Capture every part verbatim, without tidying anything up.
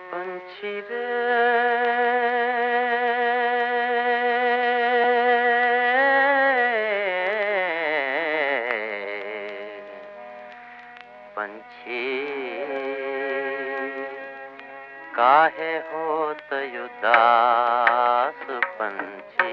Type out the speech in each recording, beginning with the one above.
पंछी रे पंछी काहे होत उदास पंछी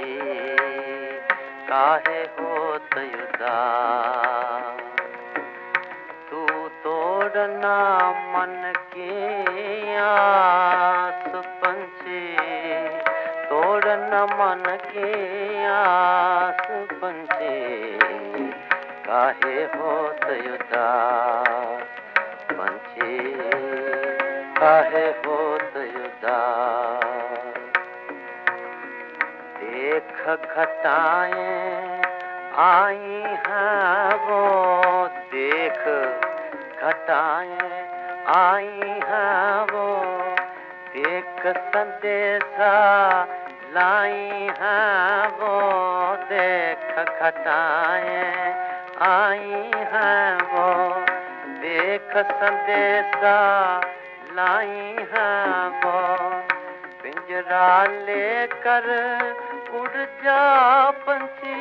काहे होत उदास तू तोड़ना मन की आस पंछी तोड़ना मन की आस पंछी काहे होत उदास पंछी काहे होत उदास देख घटाएं आई हैं वो देख घटाएं आई हैं वो देख संदेशा लाई हैं वो देख घटाएं आई हैं वो देख संदेशा लाई हैं वो पिंजरा लेकर उड़ जा पंछी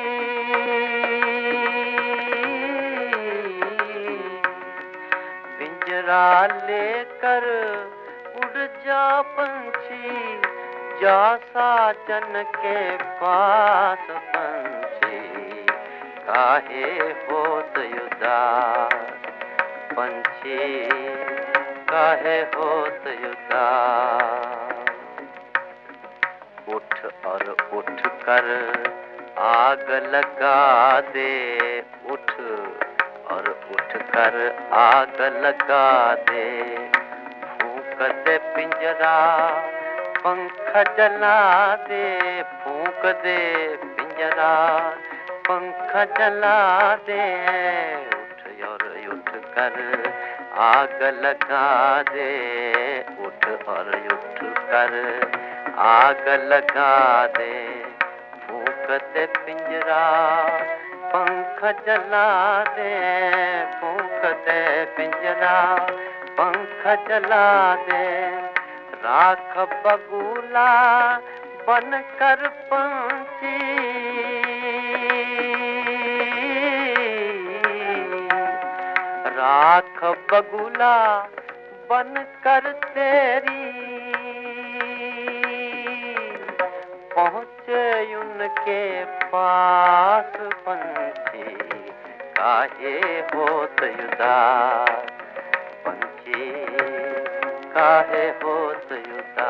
पिंजरा लेकर उड़ जा पंछी जा साजन के पास पंछी काहे होत उदास पंछी काहे होत उदास उठ और उठ कर आग लगा दे उठ और उठ कर आग लगा दे फूंक दे पिंजरा पंख जला दे फूंक दे पिंजरा पंख जला दे उठ और उठ कर आग लगा दे उठ और उठ कर आग लगा दे फूंक दे पिंजरा पंख जला दे फूंक दे पिंजरा पंख जला दे राख बगुला बन कर पंछी राख बगुला बन कर तेरी पहुँचे उनके पास पंछी काहे होत उदास पंछी काहे होत उदास।